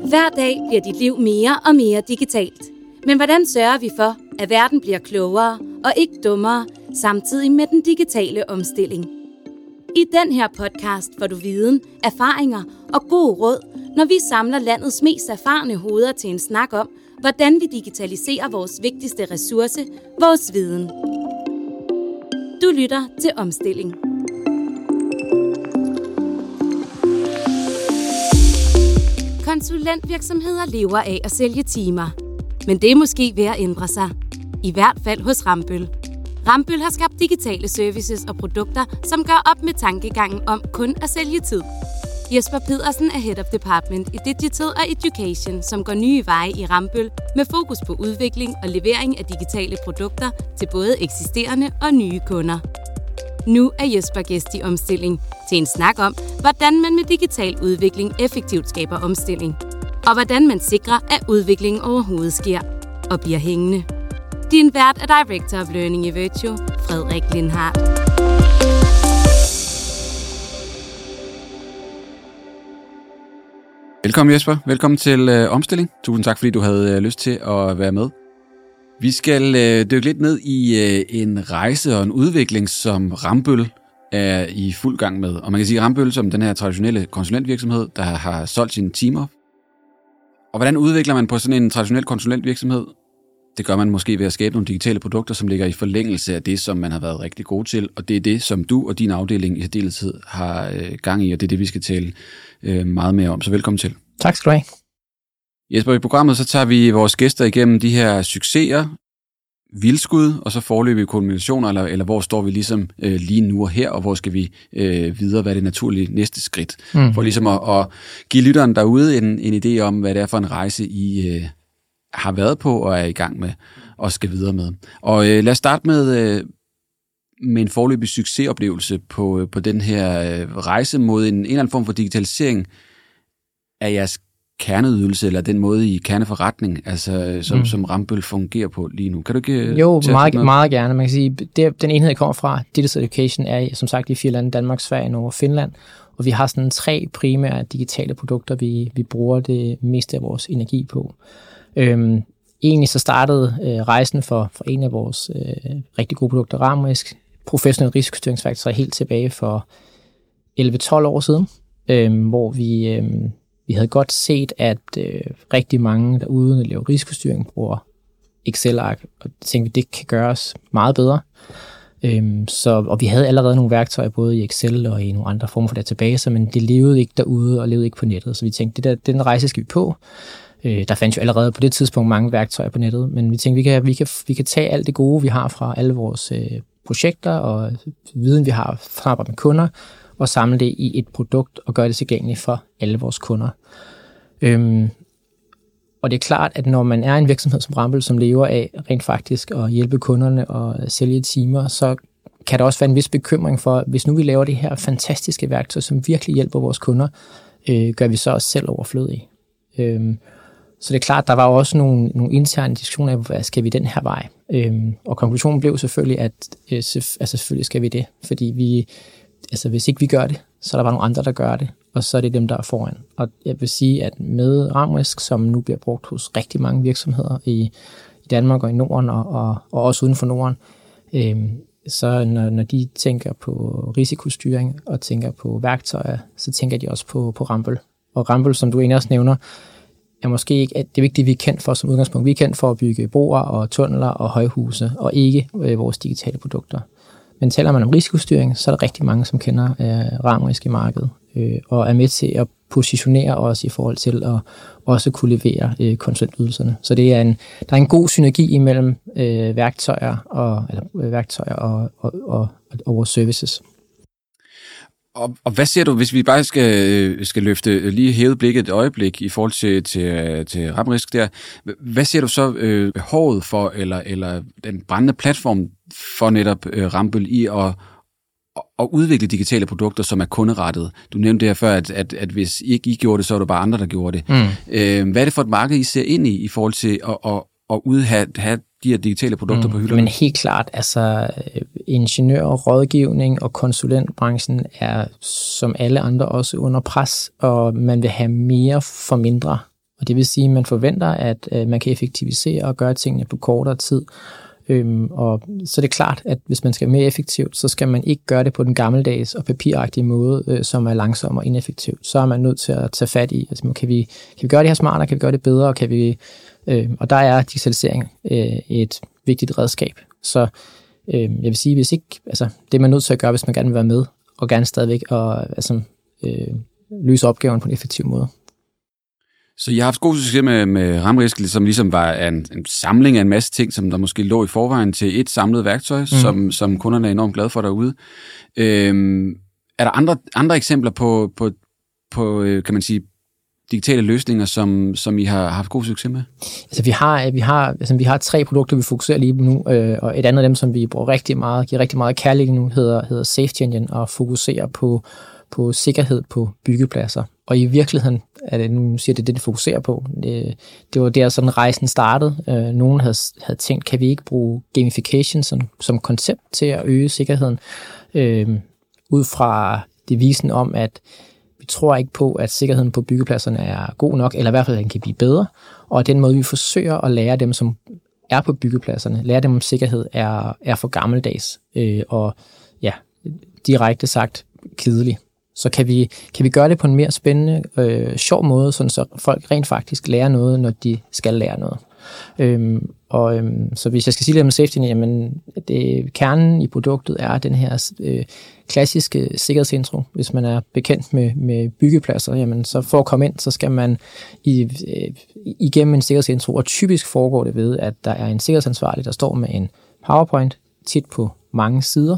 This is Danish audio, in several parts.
Hver dag bliver dit liv mere og mere digitalt. Men hvordan sørger vi for, at verden bliver klogere og ikke dummere, samtidig med den digitale omstilling? I den her podcast får du viden, erfaringer og gode råd, når vi samler landets mest erfarne hoveder til en snak om, hvordan vi digitaliserer vores vigtigste ressource, vores viden. Du lytter til Omstilling. Konsulentvirksomheder lever af at sælge timer. Men det er måske ved at ændre sig. I hvert fald hos Rambøll. Rambøll har skabt digitale services og produkter, som gør op med tankegangen om kun at sælge tid. Jesper Pedersen er Head of Department i Digital og Education, som går nye veje i Rambøll med fokus på udvikling og levering af digitale produkter til både eksisterende og nye kunder. Nu er Jesper gæst i Omstilling til en snak om, hvordan man med digital udvikling effektivt skaber omstilling, og hvordan man sikrer, at udviklingen overhovedet sker og bliver hængende. Din vært er Director of Learning i Virtue, Frederik Lindhardt. Velkommen Jesper, velkommen til Omstilling. Tusind tak, fordi du havde lyst til at være med. Vi skal dykke lidt ned i en rejse og en udvikling, som Rambøll er i fuld gang med. Og man kan sige Rambøll som den her traditionelle konsulentvirksomhed, der har solgt sine timer. Og hvordan udvikler man på sådan en traditionel konsulentvirksomhed? Det gør man måske ved at skabe nogle digitale produkter, som ligger i forlængelse af det, som man har været rigtig god til. Og det er det, som du og din afdeling i særdeleshed har gang i, og det er det, vi skal tale meget mere om. Så velkommen til. Tak skal du have. Jesper, i programmet så tager vi vores gæster igennem de her succeser, vildskud, og så foreløbige kulminationer, eller hvor står vi ligesom lige nu og her, og hvor skal vi videre, hvad er det naturlige næste skridt? For ligesom at give lytteren derude en idé om, hvad det er for en rejse, I har været på og er i gang med, og skal videre med. Og lad os starte med en foreløbig succesoplevelse på den her rejse mod en eller anden form for digitalisering af jeres kerneydelse, eller den måde i kerneforretning, altså som Rambøll fungerer på lige nu. Kan du ikke Jo, meget gerne. Man kan sige, den enhed, jeg kommer fra, Digital Education, er som sagt i 4 lande, Danmark, Sverige, Norge og Finland, og vi har sådan 3 primære digitale produkter, vi bruger det meste af vores energi på. Egentlig så startede rejsen for en af vores rigtig gode produkter, Ramrisk, professionel risikostyringsværktøj, helt tilbage for 11-12 år siden, hvor vi havde godt set, at rigtig mange derude, der laver risikostyring, bruger Excel-ark, og tænkte vi, det kan gøres meget bedre. Og vi havde allerede nogle værktøjer, både i Excel og i nogle andre former for databaser, men det levede ikke derude og levede ikke på nettet. Så vi tænkte, den rejse skal vi på. Der fandt jo allerede på det tidspunkt mange værktøjer på nettet, men vi tænkte, vi kan tage alt det gode, vi har fra alle vores projekter og viden, vi har fra arbejde med kunder, og samle det i et produkt og gøre det tilgængeligt for alle vores kunder. Og det er klart, at når man er en virksomhed som Rambøll, som lever af rent faktisk at hjælpe kunderne og sælge timer, så kan der også være en vis bekymring for, hvis nu vi laver det her fantastiske værktøj, som virkelig hjælper vores kunder, gør vi så os selv overflødige. Så det er klart, der var også nogle interne diskussioner af, hvad skal vi den her vej? Og konklusionen blev selvfølgelig, at selvfølgelig skal vi det, fordi hvis ikke vi gør det, så er der bare nogle andre, der gør det, og så er det dem, der er foran. Og jeg vil sige, at med Ramrisk, som nu bliver brugt hos rigtig mange virksomheder i Danmark og i Norden, og også uden for Norden, så når de tænker på risikostyring og tænker på værktøjer, så tænker de også på Rambøll. Og Rambøll, som du egentlig også nævner, er måske ikke det vigtige, vi er kendt for som udgangspunkt. Vi er kendt for at bygge broer og tunneler og højhuse, og ikke vores digitale produkter. Men taler man om risikostyring, så er der rigtig mange, som kender Ramrisk i markedet, og er med til at positionere os i forhold til at også kunne levere konsulentydelserne. Så der er en god synergi imellem værktøjer og vores services. Og hvad ser du, hvis vi bare skal løfte lige hævet blikket et øjeblik i forhold til Ramrisk der? Hvad ser du så behovet for, eller den brændende platform for netop Rambøll i at udvikle digitale produkter, som er kunderettet? Du nævnte det her før, at hvis ikke I gjorde det, så var det bare andre, der gjorde det. Hvad er det for et marked, I ser ind i forhold til at have de her digitale produkter på hylderne? Men helt klart, altså ingeniør- rådgivning og konsulentbranchen er som alle andre også under pres, og man vil have mere for mindre. Og det vil sige, at man forventer, at man kan effektivisere og gøre tingene på kortere tid. Og så er det klart, at hvis man skal være mere effektivt, så skal man ikke gøre det på den gammeldags og papiragtige måde, som er langsom og ineffektiv. Så er man nødt til at tage fat i, altså, kan vi gøre det her smartere, kan vi gøre det bedre, og der er digitalisering et vigtigt redskab. Så jeg vil sige, hvis ikke, altså, det er man nødt til at gøre, hvis man gerne vil være med, og gerne stadigvæk løse opgaven på en effektiv måde. Så jeg har haft god succes med Ramrisk, som ligesom var en samling af en masse ting, som der måske lå i forvejen til et samlet værktøj, som kunderne er enormt glade for derude. Er der andre eksempler på kan man sige, digitale løsninger, som I har haft god succes med? Altså vi har 3 produkter, vi fokuserer lige på nu, og et andet af dem, som vi bruger giver rigtig meget kærlighed nu, hedder Safety Engine, og fokuserer på sikkerhed på byggepladser. Og i virkeligheden er det, nu siger det fokuserer på. Det var der, sådan rejsen startede. Nogen havde tænkt, kan vi ikke bruge gamification som koncept til at øge sikkerheden? Ud fra devisen om, at vi tror ikke på, at sikkerheden på byggepladserne er god nok, eller i hvert fald, at den kan blive bedre. Og den måde, vi forsøger at lære dem, som er på byggepladserne, lære dem om sikkerhed, er for gammeldags. Og ja, direkte sagt, kedelig. Så kan vi gøre det på en mere spændende, sjov måde, sådan så folk rent faktisk lærer noget, når de skal lære noget. Så hvis jeg skal sige lidt om safety, jamen kernen i produktet er den her klassiske sikkerhedsintro. Hvis man er bekendt med byggepladser, jamen så for at komme ind, så skal man igennem en sikkerhedsintro, og typisk foregår det ved, at der er en sikkerhedsansvarlig, der står med en PowerPoint, tit på mange sider,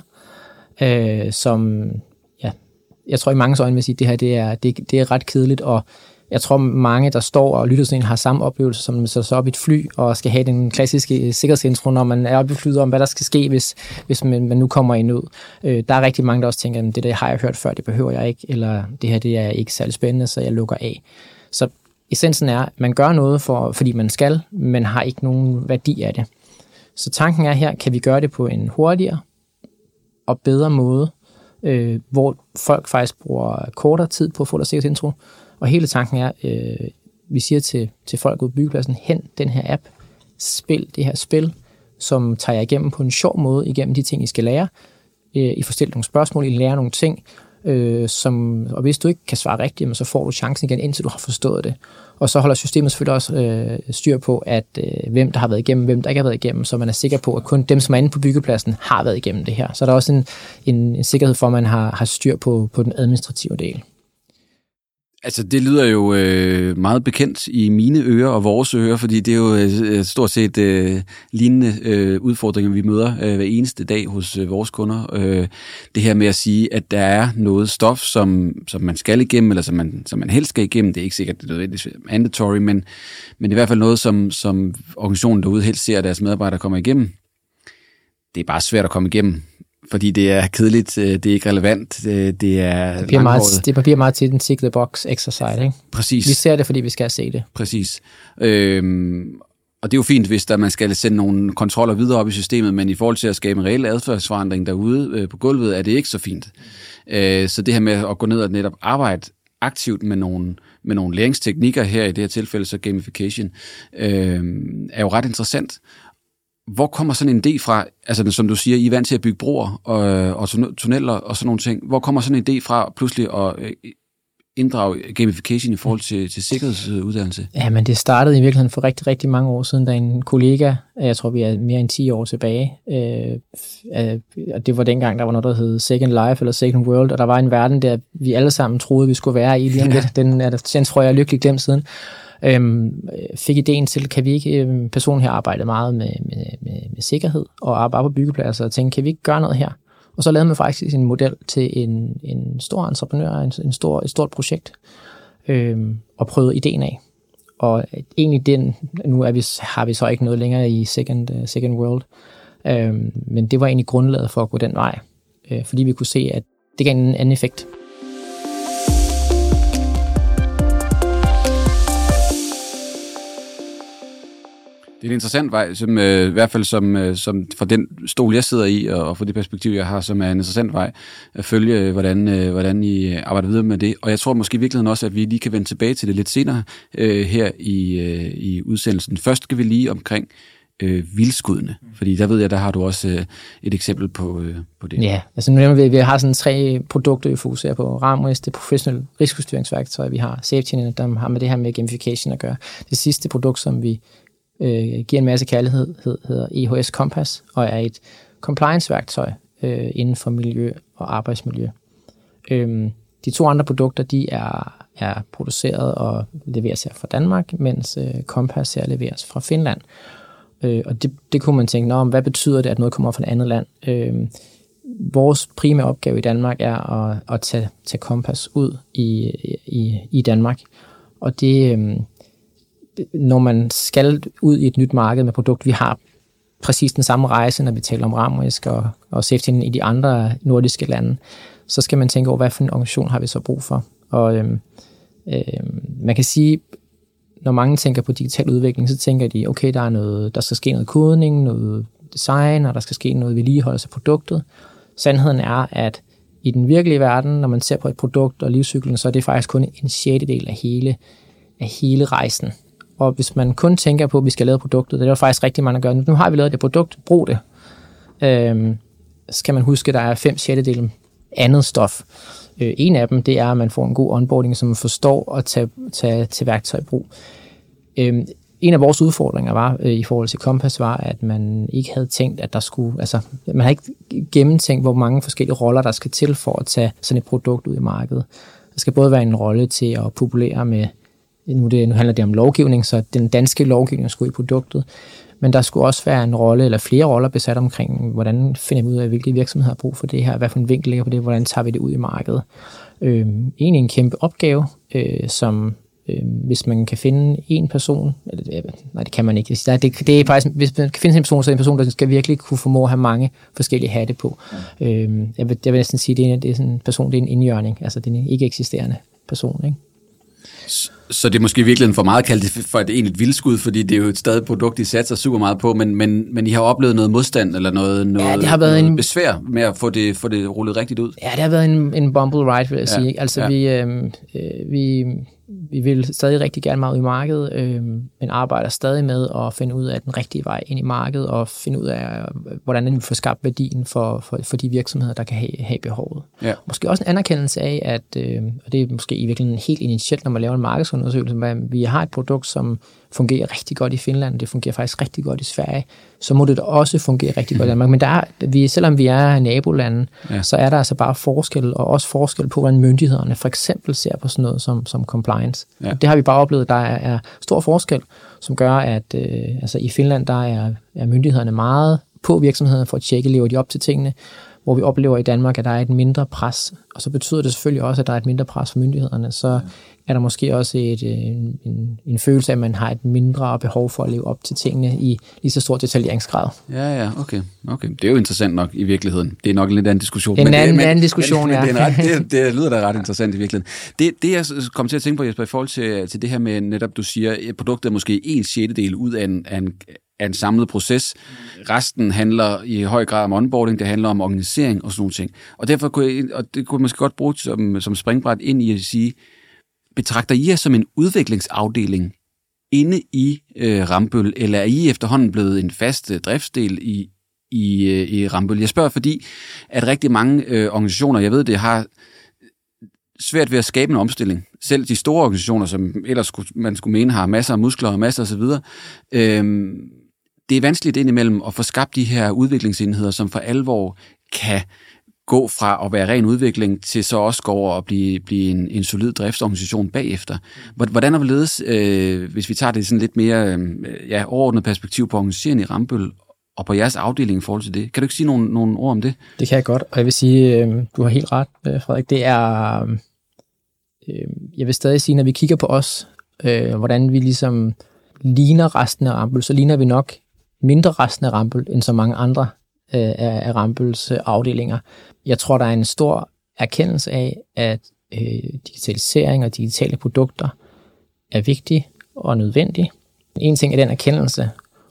som jeg tror i mange øjne vil sige, at det her det er ret kedeligt, og jeg tror mange, der står og lytter til en, har samme oplevelse, som man så op i et fly og skal have den klassiske sikkerhedsintro, når man er oppe i flyet om, hvad der skal ske, hvis man nu kommer i nød. Der er rigtig mange, der også tænker, at det der har jeg hørt før, det behøver jeg ikke, eller det her det er ikke særlig spændende, så jeg lukker af. Så essensen er, at man gør noget, fordi man skal, men har ikke nogen værdi af det. Så tanken er her, kan vi gøre det på en hurtigere og bedre måde, hvor folk faktisk bruger kortere tid på at få deres sikkerhedsintro. Og hele tanken er, vi siger til folk ude på byggepladsen, hent den her app, spil det her spil, som tager jer igennem på en sjov måde, igennem de ting, I skal lære. I får stillet nogle spørgsmål, I lærer nogle ting, og hvis du ikke kan svare rigtigt, så får du chancen igen, indtil du har forstået det. Og så holder systemet selvfølgelig også styr på, at hvem der har været igennem, hvem der ikke har været igennem, så man er sikker på, at kun dem, som er inde på byggepladsen, har været igennem det her. Så er der også en sikkerhed for, at man har styr på den administrative del. Altså, det lyder jo meget bekendt i mine ører og vores ører, fordi det er jo stort set lignende udfordringer, vi møder hver eneste dag hos vores kunder. Det her med at sige, at der er noget stof, som man skal igennem, eller som man helst skal igennem. Det er ikke sikkert, det er nødvendigt mandatory, men i hvert fald noget, som organisationen derude helst ser, at deres medarbejdere kommer igennem. Det er bare svært at komme igennem. Fordi det er kedeligt, det er ikke relevant, det er langhåret. Det bliver meget til den tick the box exercise, ikke? Præcis. Vi ser det, fordi vi skal se det. Præcis. Og det er jo fint, hvis man skal sende nogle kontroller videre op i systemet, men i forhold til at skabe en reel adfærdsforandring derude på gulvet, er det ikke så fint. Så det her med at gå ned og netop arbejde aktivt med nogle læringsteknikker her, i det her tilfælde så gamification, er jo ret interessant. Hvor kommer sådan en idé fra, altså som du siger, I er vant til at bygge broer og tunneller og sådan nogle ting. Hvor kommer sådan en idé fra pludselig at inddrage gamification i forhold til sikkerhedsuddannelse? Ja, men det startede i virkeligheden for rigtig, rigtig mange år siden, da en kollega, jeg tror vi er mere end 10 år tilbage, og det var dengang, der var noget, der hed Second Life eller Second World, og der var en verden, der vi alle sammen troede, vi skulle være i lige om lidt. Den tror jeg er lykkelig glemt siden. Fik ideen til, kan vi ikke, personen her arbejdede meget med sikkerhed og arbejde på byggepladser, og tænkte, kan vi ikke gøre noget her? Og så lavede man faktisk en model til en stor entreprenør, et stort projekt, og prøvede ideen af. Og egentlig nu har vi så ikke noget længere i Second World, men det var egentlig grundlaget for at gå den vej, fordi vi kunne se, at det gav en anden effekt. Det er en interessant vej, som, i hvert fald som fra den stol, jeg sidder i, og fra det perspektiv, jeg har, som er en interessant vej at følge, hvordan I arbejder videre med det. Og jeg tror måske i virkeligheden også, at vi lige kan vende tilbage til det lidt senere her i udsendelsen. Først skal vi lige omkring vildskuddene, fordi der ved jeg, der har du også et eksempel på det. Ja, altså nu vi har sådan 3 produkter, vi fokuserer på. RAM-risk, det professionelle risikostyringsværktøj, vi har SafetyNet, der har med det her med gamification at gøre. Det sidste produkt, som vi giver en masse kærlighed, hedder EHS Compass, og er et compliance-værktøj inden for miljø og arbejdsmiljø. De 2 andre produkter, de er produceret og leveres her fra Danmark, mens Compass her leveres fra Finland. Og det kunne man tænke, hvad betyder det, at noget kommer fra et andet land? Vores primære opgave i Danmark er at tage Compass ud i Danmark. Og det, når man skal ud i et nyt marked med produkt, vi har præcis den samme rejse, når vi taler om RAM-risk og safety i de andre nordiske lande, så skal man tænke over, hvad for en organisation har vi så brug for. Og man kan sige, når mange tænker på digital udvikling, så tænker de, okay, der skal ske noget kodning, noget design, og der skal ske noget vedligeholdelse af produktet. Sandheden er, at i den virkelige verden, når man ser på et produkt og livscyklen, så er det faktisk kun en 6/10 af hele rejsen. Og hvis man kun tænker på, at vi skal lave produktet, det er jo faktisk rigtig mange, der gør. Nu har vi lavet det produkt, brug det. Skal man huske, at der er 5/6 andet stof. En af dem, det er, at man får en god onboarding, som man forstår at tage til værktøjbrug. En af vores udfordringer var i forhold til Compass var, at man ikke havde tænkt, at der skulle, altså man har ikke gennemtænkt, hvor mange forskellige roller, der skal til for at tage sådan et produkt ud i markedet. Der skal både være en rolle til at populere med, nu handler det om lovgivning, så den danske lovgivning skulle i produktet, men der skulle også være en rolle, eller flere roller besat omkring, hvordan finder vi ud af, hvilke virksomheder har brug for det her, hvad for en vinkel ligger på det, hvordan tager vi det ud i markedet. Egentlig en kæmpe opgave, som hvis man kan finde en person, nej, det kan man ikke. Det er faktisk, hvis man kan finde en person, så er det en person, der skal virkelig kunne formå at have mange forskellige hatte på. Jeg vil næsten sige, det er sådan en person, det er en indjørning, altså det er en ikke eksisterende person, ikke? Så det er måske virkelig for meget kaldt for et egentligt vildskud, fordi det er jo et stadig produkt, I satser super meget på, men I har oplevet noget modstand eller noget det har været noget besvær med at få det rullet rigtigt ud? Ja, det har været en bumble ride, vil jeg sige. Altså vi vil stadig rigtig gerne meget ud i markedet, men arbejder stadig med at finde ud af den rigtige vej ind i markedet, og finde ud af, hvordan vi får skabt værdien for de virksomheder, der kan have behovet. Ja. Måske også en anerkendelse af, at, og det er måske i virkeligheden helt initielt, når man laver en markedsundersøgelse, at vi har et produkt, som fungerer rigtig godt i Finland, det fungerer faktisk rigtig godt i Sverige, så må det da også fungere rigtig godt i Danmark. Men selvom vi er nabolande, så er der altså bare forskel, og også forskel på, hvordan myndighederne for eksempel ser på sådan noget som compliance. Ja. Det har vi bare oplevet, der er stor forskel, som gør, at altså i Finland, der er myndighederne meget på virksomhederne for at tjekke, lever de op til tingene, hvor vi oplever i Danmark, at der er et mindre pres, og så betyder det selvfølgelig også, at der er et mindre pres for myndighederne, så er der måske også en følelse af, at man har et mindre behov for at leve op til tingene i lige så stor detaljeringsgrad. Ja, okay. Det er jo interessant nok i virkeligheden. Det er nok en lidt anden diskussion. En anden diskussion, ja. Det lyder da ret interessant i virkeligheden. Det jeg kom til at tænke på, Jesper, i forhold til det her med netop, du siger, at produktet er måske 1/6 ud af en samlet proces. Resten handler i høj grad om onboarding, det handler om organisering og sådan nogle ting. Og derfor kunne man måske godt bruge som springbræt ind i at sige, betragter I jer som en udviklingsafdeling inde i Rambøll, eller er I efterhånden blevet en fast driftsdel i Rambøll? Jeg spørger, fordi at rigtig mange organisationer, jeg ved det, har svært ved at skabe en omstilling. Selv de store organisationer, som ellers man skulle mene har masser af muskler og masser osv., det er vanskeligt indimellem at få skabt de her udviklingsenheder, som for alvor kan gå fra at være ren udvikling til så også gå over og blive en solid driftsorganisation bagefter. Hvordan er det ledes, hvis vi tager det sådan lidt mere overordnet perspektiv på organiseringen i Rambøll og på jeres afdeling i forhold til det? Kan du ikke sige nogle ord om det? Det kan jeg godt, og jeg vil sige, du har helt ret, Frederik. Det er, jeg vil stadig sige, når vi kigger på os, hvordan vi ligesom ligner resten af Rambøll, så ligner vi nok mindre resten af Rambøll end så mange andre af Rambølls afdelinger. Jeg tror, der er en stor erkendelse af, at digitalisering og digitale produkter er vigtige og nødvendige. En ting er den erkendelse,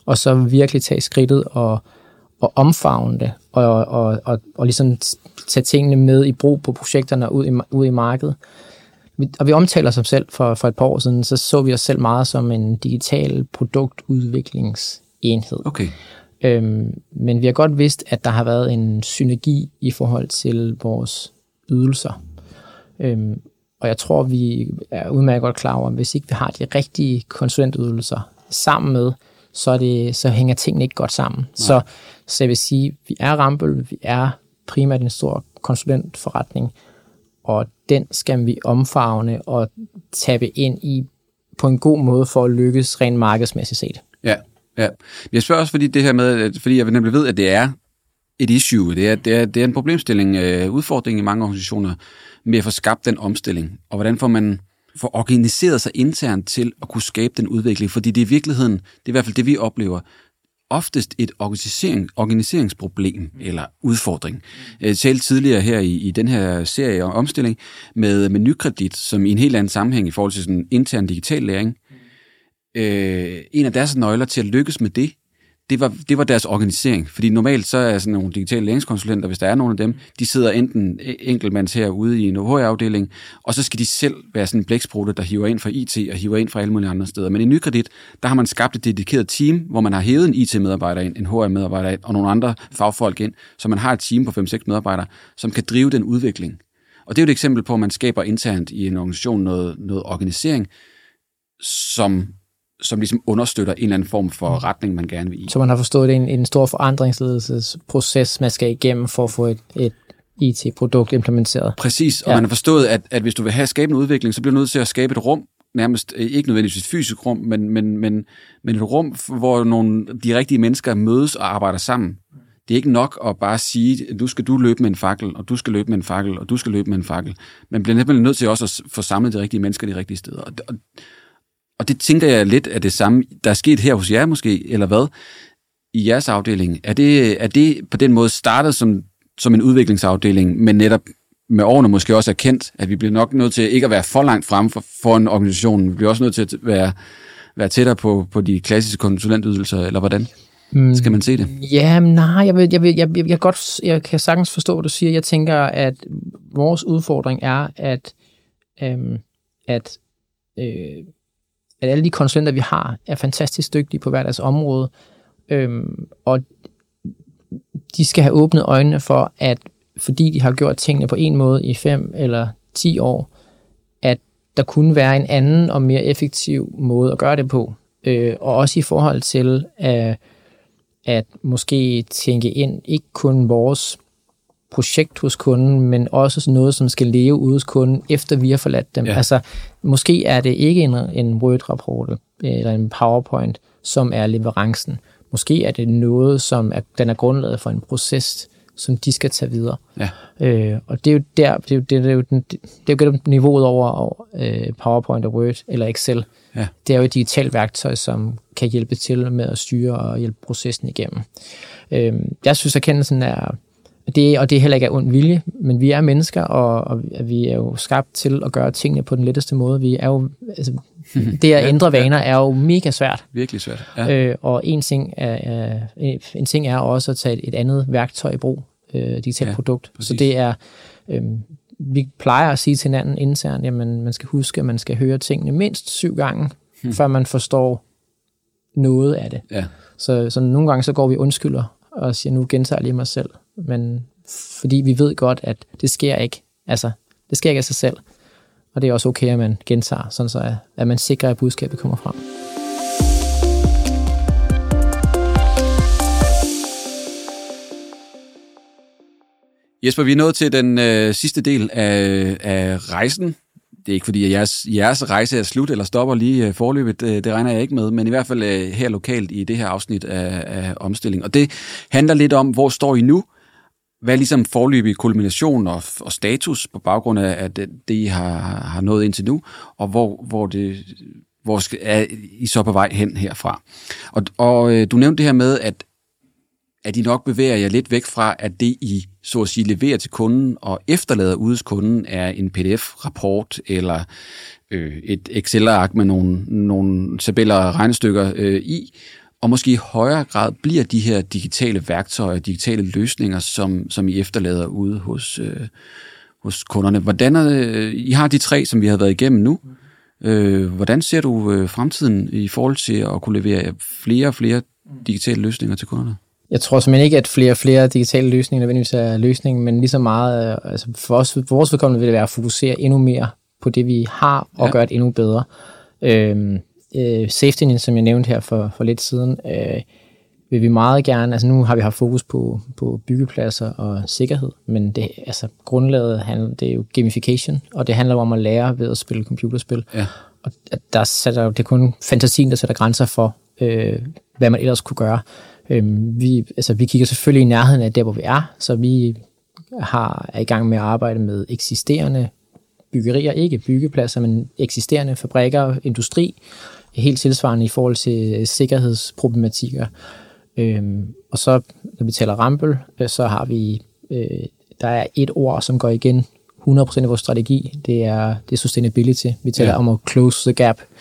og så virkelig tage skridtet og omfavne det, og ligesom tage tingene med i brug på projekterne og ud i markedet. Og vi omtaler os selv for et par år siden, så vi os selv meget som en digital produktudviklingsenhed. Okay. Men vi har godt vidst, at der har været en synergi i forhold til vores ydelser. Og jeg tror, vi er udmærket godt klar over, at hvis ikke vi har de rigtige konsulentydelser sammen med, så hænger tingene ikke godt sammen. Så jeg vil sige, vi er Rambøll, vi er primært en stor konsulentforretning, og den skal vi omfavne og tabe ind i på en god måde for at lykkes rent markedsmæssigt set. Ja. Jeg spørger også, fordi jeg nemlig ved, at det er et issue. Det er en problemstilling, udfordring i mange organisationer med at få skabt den omstilling. Og hvordan får man organiseret sig internt til at kunne skabe den udvikling? Fordi det er i virkeligheden, det er i hvert fald det, vi oplever, oftest et organiseringsproblem eller udfordring. Jeg talte tidligere her i den her serie om omstilling med Nykredit, som i en helt anden sammenhæng i forhold til sådan intern digital læring. En af deres nøgler til at lykkes med det var deres organisering. Fordi normalt så er sådan nogle digitale læringskonsulenter, hvis der er nogle af dem, de sidder enten enkeltmands herude i en HR-afdeling, og så skal de selv være sådan en blæksprutte, der hiver ind fra IT og hiver ind fra alle mulige andre steder. Men i Nykredit, der har man skabt et dedikeret team, hvor man har hævet en IT-medarbejder ind, en HR-medarbejder ind, og nogle andre fagfolk ind, så man har et team på 5-6 medarbejdere, som kan drive den udvikling. Og det er jo et eksempel på, at man skaber internt i en organisation noget organisering, som ligesom understøtter en eller anden form for retning, man gerne vil i. Så man har forstået, det er en stor forandringsledelsesproces, man skal igennem for at få et IT-produkt implementeret. Præcis, og man har forstået, at hvis du vil have skabe en udvikling, så bliver du nødt til at skabe et rum, nærmest ikke nødvendigvis et fysisk rum, men et rum, hvor de rigtige mennesker mødes og arbejder sammen. Det er ikke nok at bare sige, nu skal du løbe med en fakkel, og du skal løbe med en fakkel, og du skal løbe med en fakkel. Man bliver nemlig nødt til også at få samlet de rigtige mennesker de rigtige steder. Og det tænker jeg lidt af det samme, der er sket her hos jer måske, eller hvad, i jeres afdeling. Er det på den måde startet som en udviklingsafdeling, men netop med årene måske også erkendt, at vi bliver nok nødt til ikke at være for langt fremme for en organisation. Vi bliver også nødt til at være tættere på de klassiske konsulentydelser, eller hvordan skal man se det? Ja, nej, jeg kan sagtens forstå, hvad du siger. Jeg tænker, at vores udfordring er, at alle de konsulenter, vi har, er fantastisk dygtige på hver deres område, og de skal have åbnet øjnene for, at fordi de har gjort tingene på en måde i 5 eller 10 år, at der kunne være en anden og mere effektiv måde at gøre det på. Og også i forhold til at måske tænke ind ikke kun vores projekt hos kunden, men også noget, som skal leve ude hos kunden, efter vi har forladt dem. Ja. Altså, måske er det ikke en Word-rapport eller en PowerPoint, som er leverancen. Måske er det noget, som den er grundlaget for en proces, som de skal tage videre. Ja. Og det er jo niveauet over PowerPoint og Word eller Excel. Ja. Det er jo et digitalt værktøj, som kan hjælpe til med at styre og hjælpe processen igennem. Jeg synes, erkendelsen er og det er heller ikke af ond vilje, men vi er mennesker, og vi er jo skabt til at gøre tingene på den letteste måde. Vi er jo, altså, det at ændre vaner er jo mega svært. Virkelig svært. Ja. Og en ting er også at tage et andet værktøj i brug, digitalt produkt. Præcis. Så det er, vi plejer at sige til hinanden internt, jamen man skal huske, at man skal høre tingene mindst 7 gange, før man forstår noget af det. Ja. Så nogle gange så går vi undskylder og siger, nu gentager jeg lige mig selv. Men fordi vi ved godt, at det sker ikke. Altså, det sker ikke af sig selv. Og det er også okay, at man gentager, sådan så at man sikrer, at budskabet kommer frem. Jesper, vi er nået til den sidste del af rejsen. Det er ikke fordi, at jeres rejse er slut eller stopper lige forløbet. Det regner jeg ikke med, men i hvert fald her lokalt i det her afsnit af omstilling. Og det handler lidt om, hvor står I nu? Hvad er ligesom forløbig kulmination og status på baggrund af det, I har nået indtil nu? Og hvor er I så på vej hen herfra? Og du nævnte det her med, at I nok bevæger jer lidt væk fra, at det I så at sige leverer til kunden og efterlader ude hos kunden er en PDF-rapport eller et Excel-ark med nogle tabeller og regnestykker i, og måske i højere grad bliver de her digitale værktøjer, digitale løsninger, som I efterlader ude hos kunderne. Hvordan I har de 3, som vi har været igennem nu. Hvordan ser du fremtiden i forhold til at kunne levere flere og flere digitale løsninger til kunderne? Jeg tror simpelthen ikke, at flere og flere digitale løsninger nødvendigvis er løsningen, men lige så meget, altså for vores vedkommende vil det være at fokusere endnu mere på det, vi har, og gøre det endnu bedre. Safety, som jeg nævnte her for lidt siden, vil vi meget gerne, altså nu har vi haft fokus på byggepladser og sikkerhed, men det, altså grundlaget det er jo gamification, og det handler om at lære ved at spille computerspil. Ja. Og det er kun fantasien, der sætter grænser for, hvad man ellers kunne gøre. Vi kigger selvfølgelig i nærheden af der, hvor vi er, så vi er i gang med at arbejde med eksisterende byggerier, ikke byggepladser, men eksisterende fabrikker, industri, helt tilsvarende i forhold til sikkerhedsproblematikker. Og så, når vi taler Rambøll, så har vi, der er et ord, som går igen 100% af vores strategi, det er sustainability. Vi taler om at close the gap.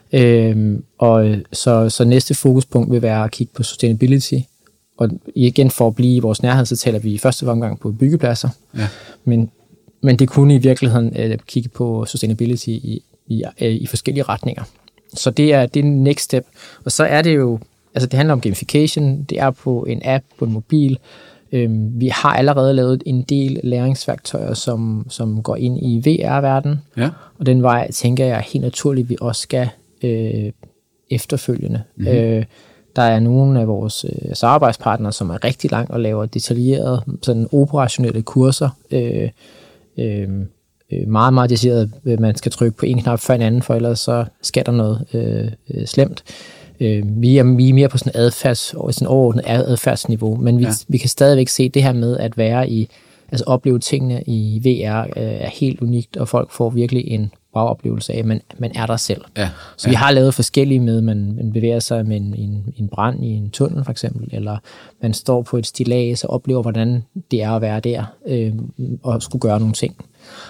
Så næste fokuspunkt vil være at kigge på sustainability, og igen for at blive i vores nærhed, så taler vi i første omgang på byggepladser, men det kunne i virkeligheden kigge på sustainability i forskellige retninger. Så det er next step, og så er det jo, altså det handler om gamification, det er på en app, på en mobil. Vi har allerede lavet en del læringsværktøjer, som går ind i VR-verdenen, og den vej tænker jeg helt naturligt, vi også skal efterfølgende. Mm-hmm. Der er nogle af vores samarbejdspartnere, som er rigtig langt og laver detaljerede sådan operationelle kurser, meget, meget detaljeret. Man skal trykke på en knap før en anden, for ellers så sker der noget slemt. Vi er mere på sådan overordnet adfærdsniveau, men vi kan stadigvæk se det her med at være opleve tingene i VR er helt unikt, og folk får virkelig en wow-oplevelse af, at man er der selv. Ja, så vi har lavet forskellige med, man bevæger sig med en brand i en tunnel for eksempel, eller man står på et stillads og oplever, hvordan det er at være der, og skulle gøre nogle ting.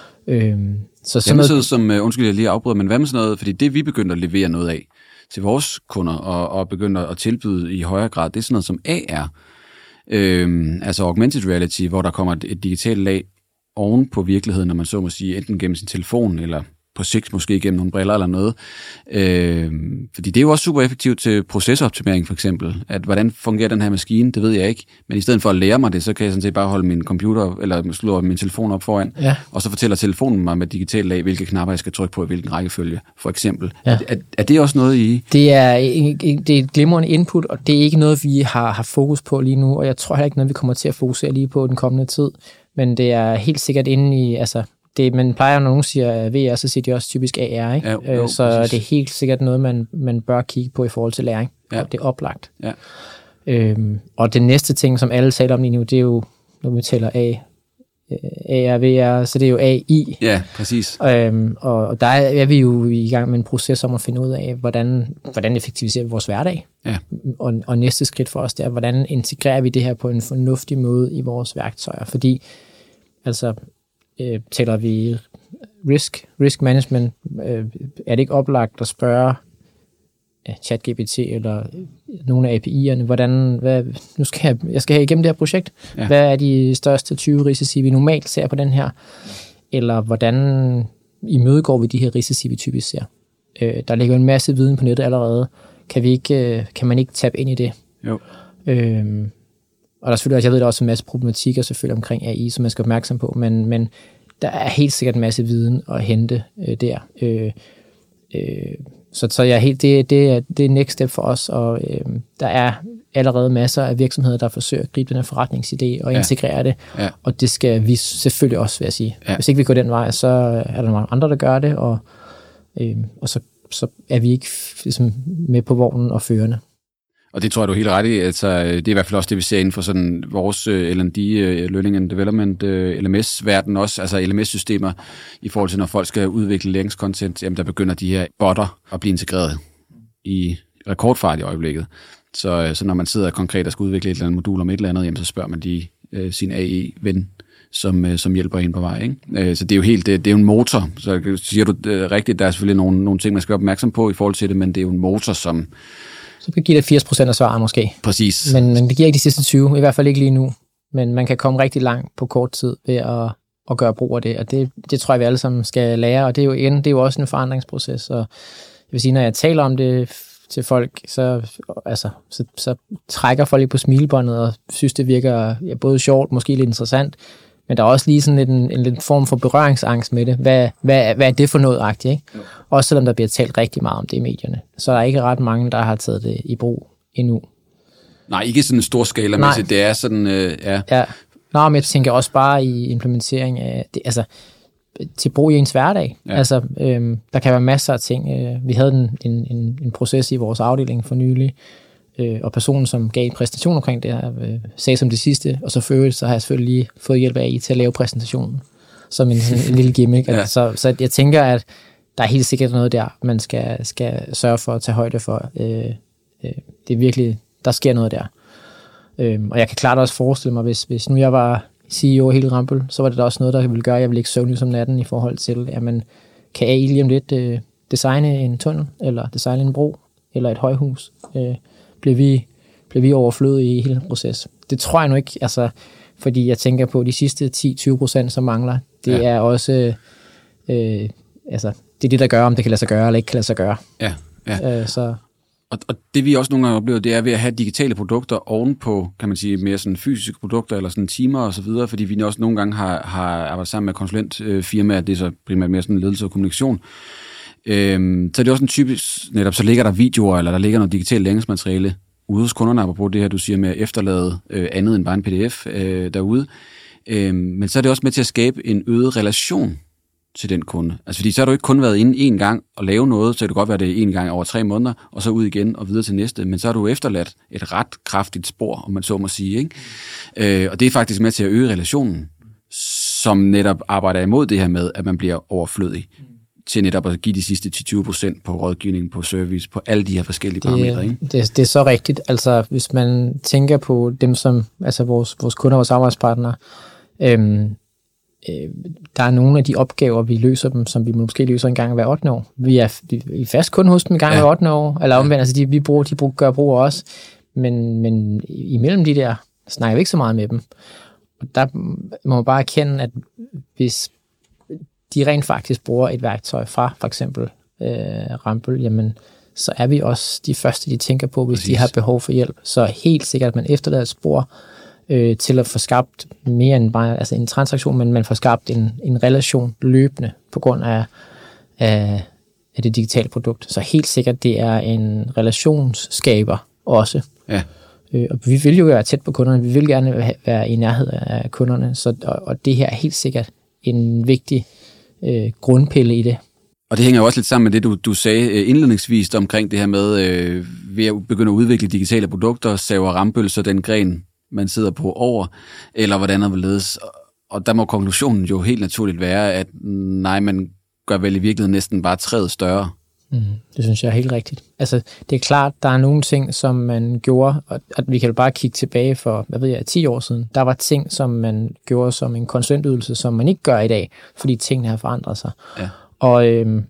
Så sådan noget som, undskyld jeg lige afbryder, men hvad med sådan noget, fordi det vi begynder at levere noget af til vores kunder, og begynder at tilbyde i højere grad, det er sådan noget som AR, altså augmented reality, hvor der kommer et digitalt lag oven på virkeligheden, når man så må sige, enten gennem sin telefon, eller på sigt måske gennem nogle briller eller noget. Fordi det er jo også super effektivt til procesoptimering for eksempel. At hvordan fungerer den her maskine, det ved jeg ikke. Men i stedet for at lære mig det, så kan jeg sådan set bare holde min computer, eller slå min telefon op foran, og så fortæller telefonen mig med digitalt lag, hvilke knapper jeg skal trykke på i hvilken rækkefølge, for eksempel. Ja. Er det også noget i? Det er et glimrende input, og det er ikke noget, vi har fokus på lige nu, og jeg tror heller ikke noget, vi kommer til at fokusere lige på den kommende tid. Men det er helt sikkert inde i, altså man plejer, når nogen siger VR, så siger de også typisk AR, ikke? Jo, så præcis. Det er helt sikkert noget, man bør kigge på i forhold til læring. Ja. Og det er oplagt. Ja. Og den næste ting, som alle taler om lige nu, det er jo, når vi taler AR, VR, så det er jo AI. Ja, præcis. Og der er vi jo i gang med en proces om at finde ud af, hvordan effektiviserer vi vores hverdag. Ja. Og næste skridt for os, det er, hvordan integrerer vi det her på en fornuftig måde i vores værktøjer. Fordi, altså, taler vi risk management, er det ikke oplagt at spørge ChatGPT eller nogle af API'erne, jeg skal have igennem det her projekt, hvad er de største 20 risici, vi normalt ser på den her, eller hvordan imødegår vi de her risici, vi typisk ser. Der ligger en masse viden på nettet allerede. Kan man ikke tabe ind i det? Jo. Og der er selvfølgelig også, jeg ved, der er også en masse problematikker selvfølgelig omkring AI, som man skal være opmærksom på, men der er helt sikkert en masse viden at hente der. Så jeg helt, det er next step for os, og der er allerede masser af virksomheder, der forsøger at gribe den her forretningsidé og integrere det, og det skal vi selvfølgelig også, vil jeg sige. Ja. Hvis ikke vi går den vej, så er der mange andre, der gør det, og så er vi ikke ligesom med på vognen og førende. Og det tror jeg, du er helt ret i. Altså, det er i hvert fald også det, vi ser inden for sådan vores L&D, Learning and Development, LMS-verden også, altså LMS-systemer, i forhold til, når folk skal udvikle læringscontent, jamen der begynder de her botter at blive integreret i rekordfart i øjeblikket. Så når man sidder konkret og skal udvikle et eller andet modul om et eller andet, jamen så spørger man sin AI-ven, som hjælper en på vej, ikke? Så det er jo det er jo en motor. Så siger du rigtigt, der er selvfølgelig nogle ting, man skal være opmærksom på i forhold til det, men det er jo en motor, som så giver det 80% af svaret måske. Præcis. Men det giver ikke de sidste 20, i hvert fald ikke lige nu. Men man kan komme rigtig langt på kort tid ved at gøre brug af det, og det tror jeg, vi alle sammen skal lære, og det er jo også en forandringsproces, og jeg vil sige, når jeg taler om det til folk, så trækker folk lidt på smilebåndet og synes, det virker både sjovt, måske lidt interessant, men der er også lige sådan en form for berøringsangst med det. Hvad er det for noget agtigt, ikke? Ja. Også selvom der bliver talt rigtig meget om det i medierne, så er der ikke ret mange, der har taget det i brug endnu. Nej, ikke sådan en stor skalamæssigt. Det er sådan, Ja. Nå, men jeg tænker også bare i implementering af det, altså til brug i ens hverdag. Ja. Altså, der kan være masser af ting. Vi havde en proces i vores afdeling for nylig, og personen, som gav en præsentation omkring det her, sagde som det sidste, og så har jeg selvfølgelig lige fået hjælp af til at lave præsentationen, som en lille gimmick. Ja. Så jeg tænker, at der er helt sikkert noget der, man skal sørge for at tage højde for. Det er virkelig, der sker noget der. Og jeg kan klart også forestille mig, hvis nu jeg var CEO hele Rambøll, så var det da også noget, der ville gøre, at jeg ville ikke søvnig som natten i forhold til, at man kan AI lige om lidt designe en tunnel, eller designe en bro, eller et højhus. Bliver vi overflødige i hele den proces? Det tror jeg nu ikke, altså, fordi jeg tænker på de sidste 10-20%, som mangler. Det er også, det er det, der gør, om det kan lade sig gøre, eller ikke kan lade sig gøre. Ja. Og det vi også nogle gange oplever, det er ved at have digitale produkter ovenpå, kan man sige, mere sådan fysiske produkter, eller sådan timer og så videre, fordi vi også nogle gange har arbejdet sammen med konsulentfirmaer, det er så primært mere sådan ledelse og kommunikation. Så er det også en typisk, netop så ligger der videoer, eller der ligger noget digitalt læringsmateriale ude hos kunderne, apropos det her, du siger med at efterlade andet end bare en pdf derude. Men så er det også med til at skabe en øget relation til den kunde. Altså fordi så har du ikke kun været inde en gang og lave noget, så kan det godt være det en gang over 3 måneder, og så ud igen og videre til næste, men så har du efterladt et ret kraftigt spor, om man så må sige, ikke? Og det er faktisk med til at øge relationen, som netop arbejder imod det her med, at man bliver overflødig, til netop at give de sidste 10-20% på rådgivning, på service, på alle de her forskellige parametre, ikke? Det er så rigtigt. Altså hvis man tænker på dem som, altså vores kunder, vores arbejdspartnere, der er nogle af de opgaver, vi løser dem, som vi måske løser en gang hver 8. år. Vi er fast kun hos dem en gang hver 8. år, eller omvendt, altså de gør brug af os, men imellem de der, snakker vi ikke så meget med dem. Og der må man bare erkende, at hvis de rent faktisk bruger et værktøj fra for eksempel Rambøll, jamen så er vi også de første, de tænker på, hvis de har behov for hjælp. Så helt sikkert, at man efterlader et spor til at få skabt mere end bare altså en transaktion, men man får skabt en relation løbende på grund af det digitale produkt. Så helt sikkert, det er en relationsskaber også. Ja. Og vi vil jo være tæt på kunderne, vi vil gerne være i nærhed af kunderne, og det her er helt sikkert en vigtig grundpille i det. Og det hænger jo også lidt sammen med det, du sagde indledningsvis omkring det her med, ved at begynde at udvikle digitale produkter, saver Rambøll så den gren, man sidder på over, eller hvordan der vil ledes. Og der må konklusionen jo helt naturligt være, at nej, man gør vel i virkeligheden næsten bare træet større. Det synes jeg er helt rigtigt. Altså, det er klart, der er nogle ting, som man gjorde, og at vi kan jo bare kigge tilbage for, 10 år siden. Der var ting, som man gjorde som en konsulentydelse, som man ikke gør i dag, fordi tingene har forandret sig. Ja. Og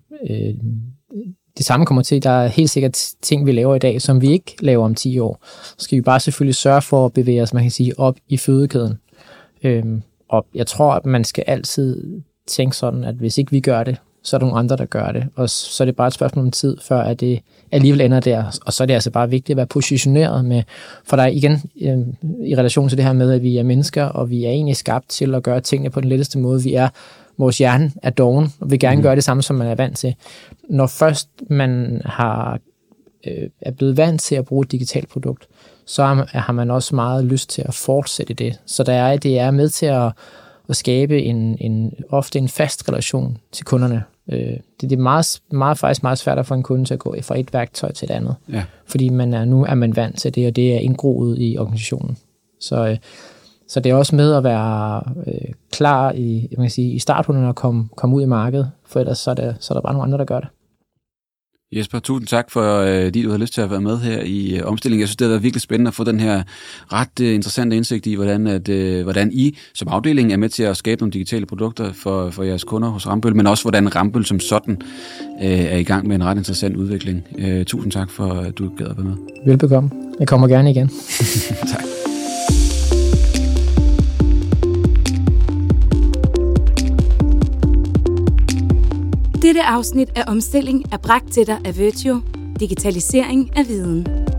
det samme kommer til, der er helt sikkert ting, vi laver i dag, som vi ikke laver om 10 år. Så skal vi bare selvfølgelig sørge for at bevæge os, man kan sige, op i fødekæden. Og jeg tror, at man skal altid tænke sådan, at hvis ikke vi gør det, så er der nogle andre, der gør det. Og så er det bare et spørgsmål om tid, før at det alligevel ender der. Og så er det altså bare vigtigt at være positioneret med, for der er igen i relation til det her med, at vi er mennesker, og vi er egentlig skabt til at gøre tingene på den letteste måde. Vores hjerne er doven, og vil gerne gøre det samme, som man er vant til. Når først man er blevet vant til at bruge et digitalt produkt, så har man også meget lyst til at fortsætte det. Så det er med til at skabe ofte en fast relation til kunderne. Det er faktisk meget svært at få en kunde til at gå fra et værktøj til et andet. Ja. Fordi nu er man vant til det, og det er indgroet i organisationen. Så det er også med at være klar i starthunden og komme ud i markedet, for ellers så er der bare nogle andre, der gør det. Jesper, tusind tak, fordi du har lyst til at være med her i omstillingen. Jeg synes, det har været virkelig spændende at få den her ret interessante indsigt i, hvordan I som afdeling er med til at skabe nogle digitale produkter for jeres kunder hos Rambøll, men også hvordan Rambøll som sådan er i gang med en ret interessant udvikling. Tusind tak for, at du gad at være med. Velbekomme. Jeg kommer gerne igen. Tak. Dette afsnit af Omstilling er bragt til dig af Virtio, digitalisering af viden.